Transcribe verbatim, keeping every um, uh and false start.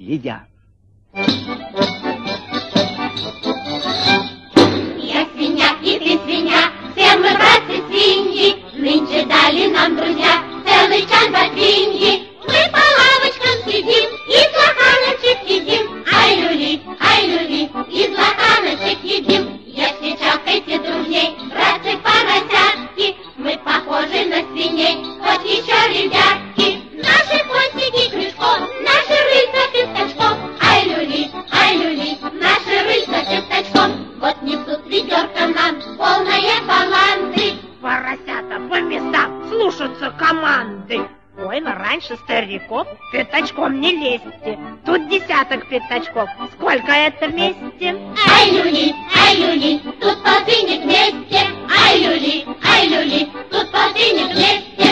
едят. Я свинья, и ты свинья, все мы братцы свиньи. Нынче дали нам друзья целый чан ботвиньи. Мы по лавочкам сидим и злаканочек едим. Ай, люли, ай, люли, и злаканочек едим. Если чавкайте дружней, братцы поросятки, мы похожи на свиней, вот еще ребятки. Наши хвостики крючком, наши рыльца пятачком. Ай, люли, ай, люли, наши рыльца пятачком. Вот несут ведерко нам полные баланды. Поросята по местам слушаются команды. Ой, но раньше стариков пятачком не лезьте. Тут десяток пятачков. Сколько это вместе? Ай, люли, ай, люли, тут полтинник вместе. Ай, люли, ай, люли, тут полтинник вместе.